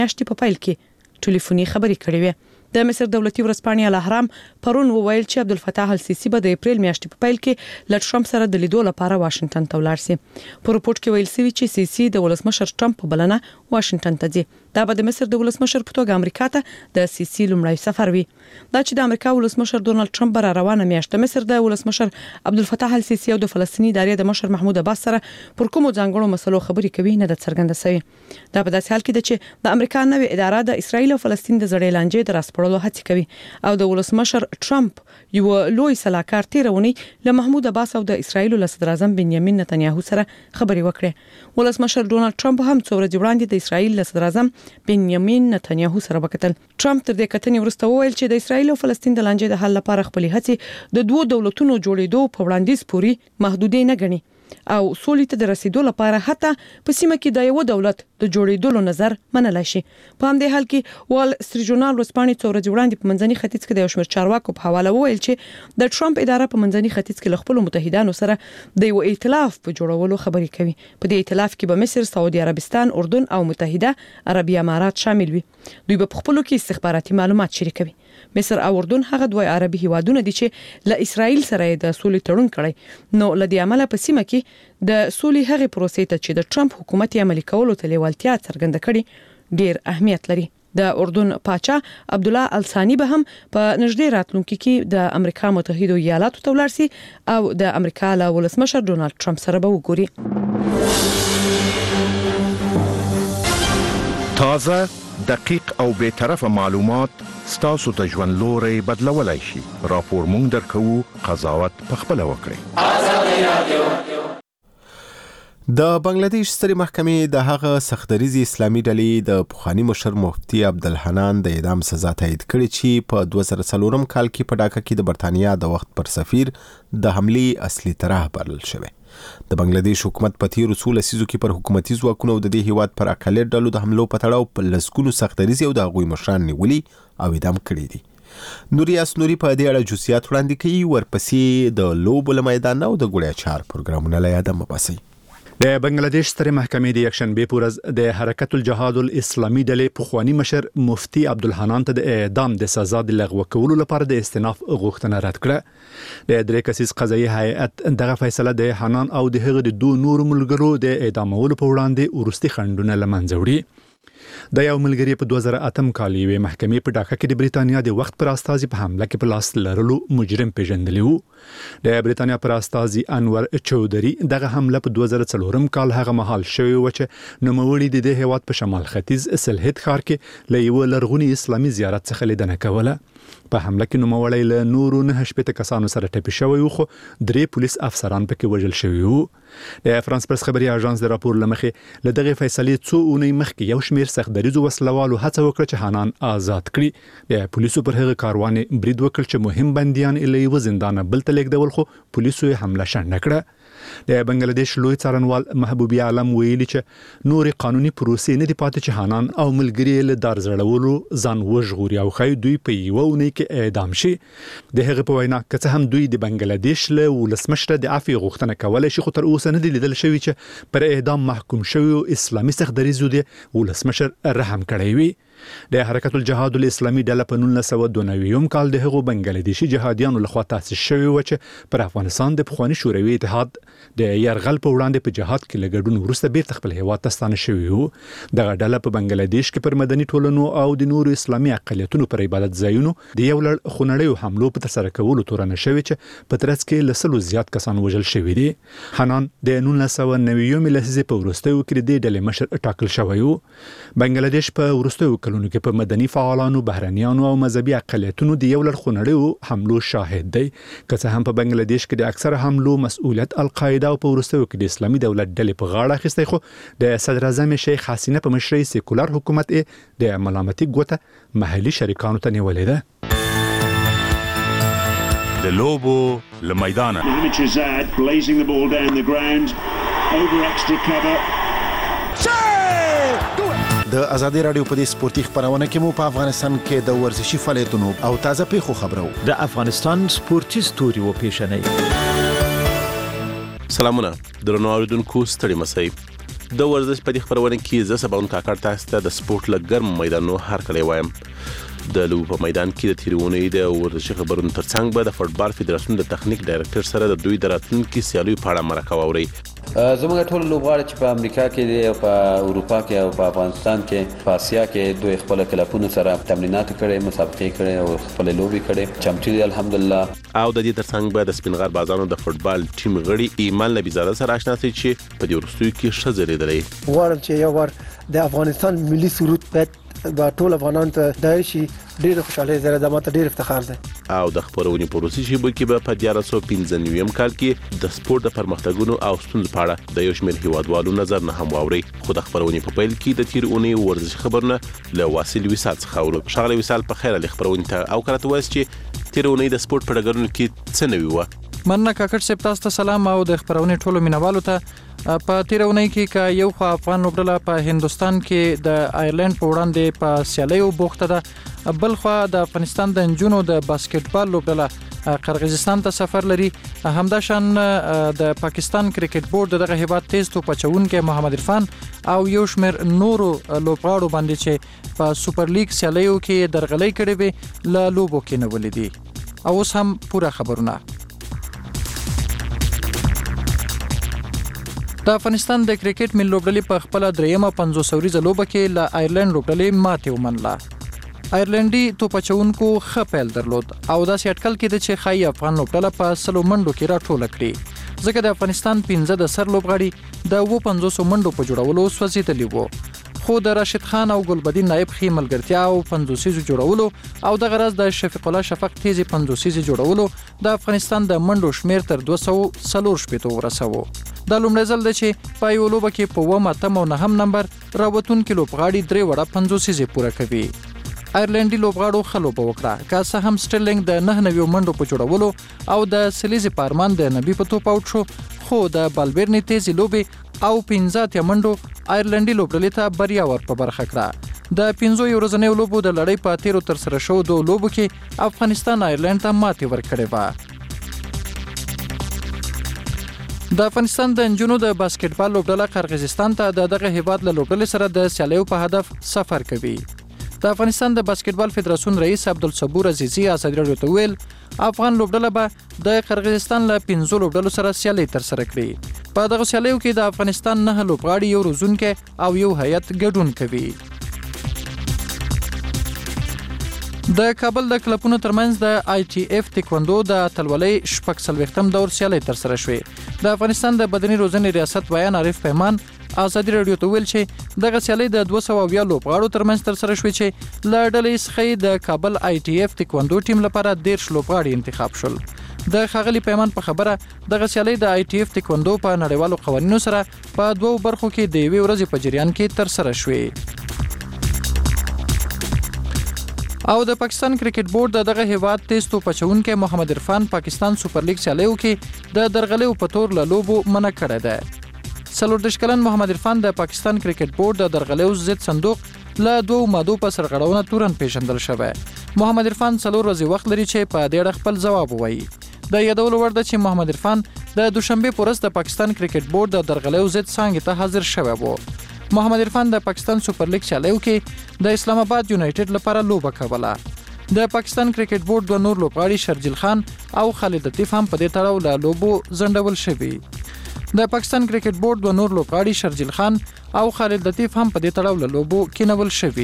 میاشتې په پیل کې ټلیفوني خبرې کړې وې. د مصر دولتي ورځپاڼې الاهرام پرون وویل چې عبدالفتاح السیسی به د اپریل میاشتې په پیل کې له ټرمپ سره د لیدو لپاره واشنگټن ته ولاړ شي. په رپورت کې ویل شوی چې سیسی د ولسمشر ټرمپ په بلنه واشنگټن ته ځي. دا به د مصر د ولسمشر په توګه امریکا ته د سیسی لومړی سفر وي. دا چې د امریکا ولسمشر ډونالد ټرمپ بر روانه میاشت د مصر د ولسمشر عبدالفتاح السیسی او د فلسطیني ادارې د مشر محمود عباس سره پر کومو ځانګړو مسلو خبرې کوي نه د څرګنده شوی. دا په داسې حال کې ده چې د امریکا نوې اداره د اسرایل او فلسطین د زړې لانجې د راسپړلو هڅه کوي او د ولسمشر ټرمپ یو لوی سلاکار تیرونی له محمود عباس او د اسرایل له صدر اعظم بنیامین نتنیاهو سره خبرې وکړې. ولسمشر ډونالد ټرمپ هم څو ورځې وړاندې د اسرایل له صدر اعظم بنیامین نتنیاهو سره وکتل. ټرمپ تر دې کتنې وروسته وویل چې د اسرایل او فلسطین د لانجې د حل لپاره خپلې هڅې د دوه دولتونو جوړېدو په وړاندیز پوري محدودې نه ګڼي او سولې ته د رسیدو لپاره حتی په سیمه کې د یو دولت د جوړېدو نظر منلای شي. په همدې حال کې وال سټریټ ژورنال ورځپاڼې څو ورځې وړاندې په منځني ختیځ کې د یو شمېر چارواکو په حواله وویل چې د ټرمپ اداره په منځني ختیځ کې له خپل متحدانو سره د یو ائتلاف په جوړولو خبرې کوي. په دې ائتلاف کې به مصر، سعودي عربستان، اردن او متحده عربي امارات شامل وي. دوی به په خپلو کې استخباراتي معلومات شریکوي. مصر او اردن هغه دوه عربي هیوادونه دي چې له اسرایل سره د سولې تړون کړی. نو لدې عمله په سیمه کې د سولې هغه پروسې ته چې د ټرمپ حکومت یې عملي کولو ته لیوالتیا څرګنده کړي ډیر اهمیت لري. د اردن پاچا عبد الله الثانی به هم په نږدې راتلونکي کې د امریکا متحده ایالاتو ته ولاړ شي او د امریکا له ولسمشر ډونالد ټرمپ سره به وګوري. تازه، دقیق او بے طرفه معلومات ستاسو ته ژوند لوري بدلولای شي. راپور مونږ درکو، قضاوت پخپله وکړئ. د بنگلاديش سترې محکمې د هغه سختدریزي اسلامي ډلې د پخوانی مشر مفتي عبدالحنان د اعدام سزا تایید کړې چې په 2004 کال کې په ډاکا کې د برتانیا د وخت پر سفیر د حملې اصلي طرح بلل شوی. د بنگلاديش حکومت په تیر اصول سيزو کې پر حکومتي ځواکونو د دې هیواد پر اقلیت ډلو د حملو په تړاو په لسګونو سختدریزي او د هغوی مشران نیولي او اعدام کړي دي. نوریاس نوري په دې اړه جزئیات وړاندې کوي. ورپسې د لوبو له میدان او د ګوړیا چار پروګرامونه له یاده مباسي. د بنگلاديش سترې محکمې د یکشنبه په ورځ د حرکت الجهاد الاسلامي ډلې پخوانی مشر مفتي عبدالحنان ته د اعدام د سزا د لغوه کولو لپاره د استئناف غوښتنه رد کړه. د درې کسیز قضایي هیئت دغه فیصله د حنان او د هغه د دوه نورو ملګرو د اعدامولو په وړاندې ورستي خنډونه له منځه وړي. د یو ملګری په 2008 کال یوې محکمې په ډاکا کې د بریتانیا د وخت پر استازي په حمله کې په لاس لرلو مجرم پیژندلی وو. د بریتانیا پر استازي انور چودري دغه حمله په 2004 کال هغه مهال شوی و چې نوموړي د دې هیواد په شمال ختیځ سلهټ ښار کې له یو لرغوني اسلامي زیارت څخه لیدنه کوله. په حمله کې نوموړی له نورو 9 کسانو سره ټپي شوی و، خو 3 پولیس افسران پکې وژل شوي وو. د فرانس پرس خبري اژانس د راپور لمخې له دغه فیصلې څو اونۍ مخکې یو شمېر سختدریزو وسلوالو هڅه وکړه چې حنان آزاد کړي. د پولیسو پر هغه کاروان برید وکړ چې مهم بنديان له یو زندان بل ته لیږدول، خو پولیسو یې حمله شنډه کړه. د بنگلاديش لوی څارنوال محبوبي عالم ویلي چې نورې قانوني پروسې نه دي پاتې چې حنان او ملګري له دار زړولو ځان وژغوري او خای دوی په یو اونۍ کې اعدام شي. د هغه په وینا که څه هم دوی د بنگلاديش له ولسمشر د عفو غوښتنه کولای شي، خو تر اوسه نه دی لیدل شوی چې پر اعدام محکوم شوی اسلامي سختدریزو د ولسمشر رحم کړی وي. د حرکت الجهاد الاسلامي ډله په 1992 کال د هغو بنگلاديشي جهادیانو لخوا تاسیس شوی و چې پر افغانستان د پخوانی شوروي اتحاد د یرغل په وړاندې په جهاد کې لګډون وروسته بیرته خپل هیواد ته ستانه شوی و. دغه ډله په بنگلاديش کې پر مدني ټولنو او د نورو اسلامي اقلیتونو پر عبادت ځایونو د یو لړ خونړیو حملو په ترسره کولو تورنه شوی چې په ترڅ کې له 100 زیات کسان وژل شوي دي. حنان د 1990 لسیزې په وروستیو کې د ډلې مشر ټاکل شوی و. بنگلاديش په وروستیو کلونو کې په مدني فعالانو، بهرنیانو او مذهبي اقلیتونو د یو لړ خونړیو حملو شاهد دی. که څه هم په بنگلاديش کې د اکثره حملو مسؤلیت القاعده او په وروستیو کې د اسلامي دولت ډلې په غاړه اخیستی، خو د صدر اعظم شیخ حسینه په مشرۍ سیکولر حکومت د ملامتي ګوته محلي شریکانو ته نیولې ده. د لوبو له میدانه د ازادي رادیو په دې سپورتي خبرونه کې مو په افغانستان کې د ورزشي فعالیتونو او تازه پیښو خبرو د افغانستان سپورتي ستوري و پیښنې. سلامونه درنو اوریدونکو، ستړي مسئ. د ورزش په خبرونه کې زه سباون کاکړ تاسو ته د سپورت لګرم میدانو هر کله وایم د لوب په میدان کې د تیرونې د ورزش خبرونو ترڅنګ به د فوتبال فدراسیون د تخنیک ډایرکټر سره د دوی د راتلونکي سیالیو په اړه مرکه واوري. زموږ ټول لوبغاړي چې په امریکا کې دي او په اروپا کې او په افغانستان کې په اسیا کې دوی خپل کلبونو سره تمرینات کړي، مسابقې کړي او خپل لوبي کړي، چمچي الحمدلله. او د دې ترڅنګ به د سپینغار بازانو د فوتبال ټیم غړي ایمان نبیزاده سره آشنا شي چې په دې ورستوي کې شزري دري. غواړم چې یو ور د افغانستان ملي سرود په ټول افغانان ته دای شي، ډېر خوشاله زره د ماته ډېر افتخار ده. او د خبرونې پروسې شی به کې په 1495 کال کې د سپورت د پرمختګونو او ستونزو په اړه د یو شمېر هیوادوالو نظر نه هم واوري. خو د خبرونې په پیل کې د تیرونې ورزش خبرونه له واصل وصال څخه اورو. شغله وصال په خیره د خبرونې ته او کړه واس چې تیرونې د سپورت په ډګرونو کې څه نوي و. مننه کاکړ صاحب، تاسو ته سلام او د خبرونې ټولو مینوالو ته. په تیرونی کې کا یو خو افغان لوبډله په هندستان کې د آیرلند په وړاندې په سیالیو بوخته ده، بل خو د افغانستان د انجونو د باسکټبال لوبډله قرغیزستان ته سفر لري. همداشان د پاکستان کرکټ بورډ دغه هیواد تیز توپ چونکې محمد عرفان او یو شمېر نورو لوبغاړو باندې چې په سوپر لیګ سیالیو کې درغلۍ کړې وي له لوبو کې نه ولیدي. او اوس هم پوره خبرونه. د افغانستان د کرکټ ملي لوبډلې په خپل دریمه 500 ورځې لوبه کې له آیرلند لوبډلې ماته ومنله. آیرلندي توپچونکو ښه پیل درلود او داسې اټکل کېده چې خای افغان لوبډله په 100 منډو کې راټوله کړي، ځکه د افغانستان 15 د سر لوبغاړي د 500 منډو په جوړولو سوځېدلي وو. خو د راشد خان او ګلبدین نایب خې ملګرتیا او 500 جوړولو او د غرض د شفیق الله شفق تیزی 500 جوړولو د افغانستان د منډو شمیر تر 240 شپېتو ورسوه. د لومړي ځل د چې په یو لوبه کې په 9 نمبر راوتون کې لوبغاړي 3 وړه 500 پوره کوي. آیرلندي لوبغاړو خلوبه وکړه، که څه هم سټرلینګ د 9 منډو په جوړولو او د سلیزي پارمان د نبی په توپ اوټ شو، خو د بالبرني تیزی لوبي او 15 منډو آیرلندي لوبډلې ته بریا ور په برخه کړه. د 15 ورځنیو لوبو د لړۍ په 13 تر سره شو دوه لوبو کې افغانستان آیرلند ته ماتې ورکړې و. د افغانستان د انجونو د باسکټبال لوبډله قرغیزستان ته دغه هیواد له لوبډلې سره د سیالیو په هدف سفر کوي. د افغانستان د باسکټبال فدراسیون رئیس عبدالصبور عزیزی ازادي راډیو ته ویل افغان لوبډله به د قرغیزستان له 15 لوبډلو سره سیالي تر سره کړي. په دغه سیالیو کې د افغانستان 9 لوبغاړي، یو روزونکي او یو هیئت ګډون کوي. د کابل د کلبونو ترمنځ د ITF تکواندو د اتلولۍ 46م دور سیالي تر سره شوې. د افغانستان د بدني روزنې ریاست ویان عارف پیمان ازادي راډیو ته ویل چې دغه سیالي د 200 لوبغاړو ترمنځ تر سره شوې چې له ډلې څخه د کابل ITF تکواندو ټیم لپاره 13 لوبغاړي انتخاب شول. د ښاغلي پیمان په خبره دغه سیالي د ITF تکواندو په نړیوالو قوانینو سره په 2 برخو کې د یوې ورځې په جریان کې تر سره شوې. او د پاکستان کرکټ بورډ دغه هیواد تیز توپ چونکې محمد عرفان پاکستان سوپر لیګ سیالیو کې د درغلیو په تور له لوبو منع کړی دی. 40 کلن محمد عرفان د پاکستان کرکټ بورډ د درغلیو ضد صندوق له 2 مادو په سرغړونه تورن پیژندل شوی. محمد عرفان 4 ورځې وخت لري چې په دې اړه خپل ځواب ووایي. د یادولو وړ ده چې محمد عرفان د دوشنبه په ورځ د پاکستان کرکټ بورډ د درغلیو ضد څنګه ته حاضر شوی وو. محمد عرفان د پاکستان سوپر لیګ سیالیو کې د اسلام آباد یونایټډ لپاره لوبه کوله. د پاکستان کرکټ بورډ د نور لوبغاړي شرجیل خان او خالد لطیف هم په دې تړاو له لوبو ځنډول شوي. د پاکستان کرکټ بورډ د نور لوبغاړي شرجیل خان او خالد لطیف هم په دې تړاو له لوبو کېنول شوي.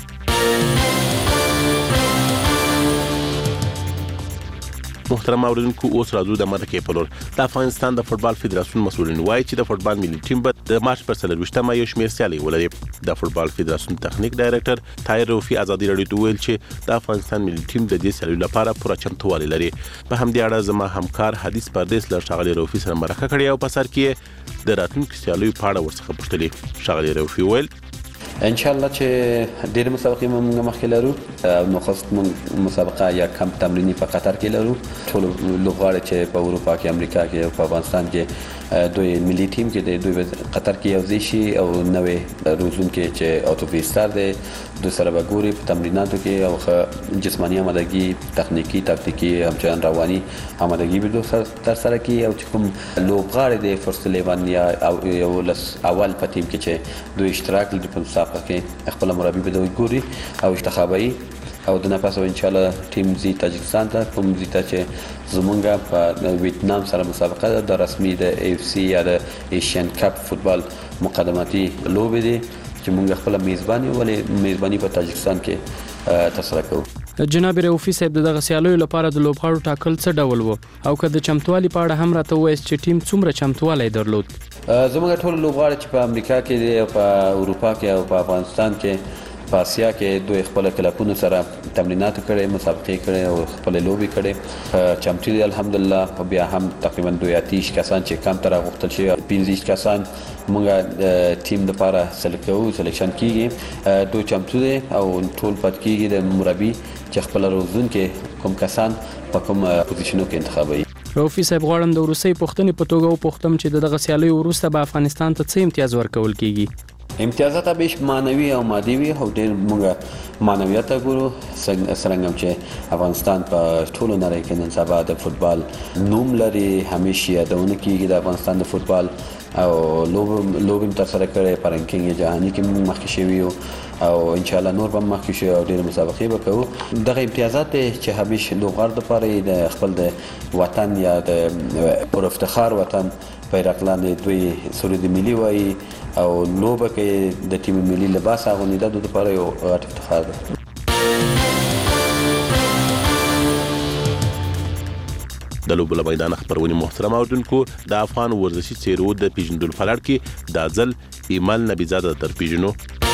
محترم اوریدونکو، اوس راځو د مرکې په لور. د افغانستان د فوتبال فدراسیون مسؤلین وایي چې د فوتبال ملي ټیم به د مارچ پر 23مه یو شمېر سیالي ولري. د فوتبال فدراسیون تخنیک ډایرکټر طاهر روفي ازادي راډیو ته ویل چې د افغانستان ملي ټیم د دې سیالي لپاره پوره چمتووالی لري. په همدې اړه زما همکار حدیث پردیس له ښاغلي روفي سره مرکه کړې او په سر کې د راتلونکو سیالیو په اړه ورڅخه پوښتلې. ښاغلي روفي ویل ان شاء الله چې ډېر مسابقې موږ مخکې لرو، نو خاص مسابقه یا کم تمرینی په قطر کې لرو. ټول لوبغاړي چې په اروپا کې، امریکا کې او په افغانستان کې دوی ملي ټیم کې دوی قطر کې یو ځای شي او نوې روزونکي چې اوټوفیستار دی د سره به ګوري په تمریناتو کې او جسماني آمادګي تخنیکی تاکتیکی همچنان رواني آمادګي به تر سره کی او چې کوم لوبغاړي د فرست 11 یا یو اول په ټیم کې چې دوی اشتراک لري په مسابقه کې خپل مربي به دوی ګوري او انتخابي او د نه پاسو ان شاء الله ټیم زی تاجکستان ته کوم زی ته چې زمونږه په ویتنام سره مسابقه د رسمي د اف سی یا د ایشین کپ فوتبال مقدماتي لوبې دي چې موږ خپل میزباني په تاجکستان کې ترسره کوو. جناب رؤفي صاحب دغه سیالیو لپاره د لوبغاړو ټاکل څه ډول وو او که د چمتوالي په اړه هم راته وایي چې ټیم څومره چمتوالی درلود؟ زموږ ټول لوبغاړي چې په امریکا کې دي او په اروپا کې او په افغانستان کې په اسیا کې دوی خپل کلپونو سره تمرینات کړي مسابقې کړي او خپل لوبي کړي چمتو دي الحمدلله. بیا هم تقریبا 2 کسان چې کم تر غوښتل شي 15 کسان موږ ټیم لپاره سلیکشن کیږي دوی چمتو دي او ټول پات کیږي د مربي چې خپل روزون کې کوم کسان په کوم پوزیشنو کې انتخابوي. رؤفي صاحب غواړم د روسي پښتنې په توګه وپوښتم چې دغه سیالي وروسته به افغانستان ته څه امتیاز ورکول کیږي؟ امتیازات به معنوي او مادي وي او ډېر موږ معنویات ګورو څنګه چې افغانستان په ټولو نړۍ کې نن سبا د فوتبال نوم لري همیشه یادونه کیږي د افغانستان د فوتبال او لوبم تر سره کړي په رانکینګ جهاني کې مخکې شوی او ان شاء الله نور به مخکې شي او ډېر مسابقې وکړو. دغه امتیازات چې همیشه لوبغاړو لپاره د خپل د وطن یا د پر افتخار وطن بیرغ لاندې دوی سرود ملي وایي او لوبه کې د ټیم ملي لباس اغوندي د لپاره یو غټ افتخار دی. د لوبو له میدان خبرونه محترم اوردونکو د افغان ورزشي څیرو د پیژندل فلړ کې د ځل ایمل نبیزاده تر پیژنو.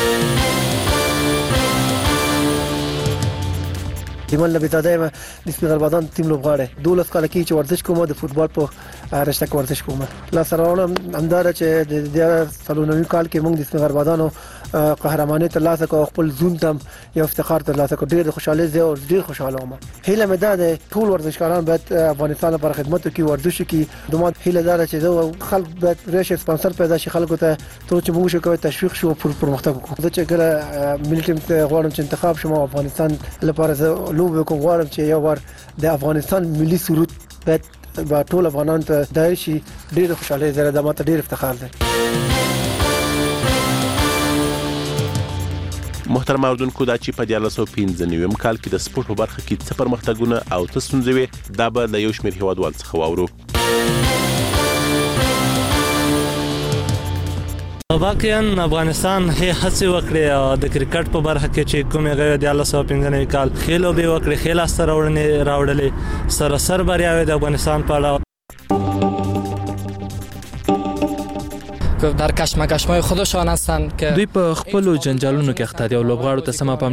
ایمل نبیزاده د سپیغربادان ټیم لوبغاړی 12 کال کې چې ورزش کوم د فوتبال په رشته کې ورزش کوم لا سره همدار چې د سلونوي کال کې موږ د سپیغربادانو قهرماني ترلاسه کو خپل زون تم یو افتخار ترلاسه کو ډیر خوشاله زه او ډیر خوشاله وم. هیله مې ده ټول ورزشکاران باید افغانستان لپاره خدمت وکړي ورزش وکړي. دومره هیله ده چې خلک باید ریشه سپانسر پیدا شي خلکو ته ټول چې موږ شو تشویق شو پرمختګ وکړو. چې ګره ملي ټیم ته غواړم چې انتخاب شوم افغانستان لپاره لوب وکړم غواړم چې یو ور د افغانستان ملي سرود باید با ټول افغانان ته دای شي ډیر خوشاله زره د ماته ډیر افتخار دی. محترم اوردونکو دا چې په 1995 کال کې د سپورت په برخه کې څه پرمختګونه او څه ستونزې وې دا به له یو شمېر هیوادوال څخه واورو. واقعا افغانستان هڅه وکړه او د کرکټ په برخه کې چې کومه غیر د 1995 کال خېلو به وکړه خېل سره راوړلې سراسر بریاوي د افغانستان په اړه در کشمکش‌های خودشان هستند که دوی په خپل جنجالونو کې اخته دي او لوبغاړو ته سم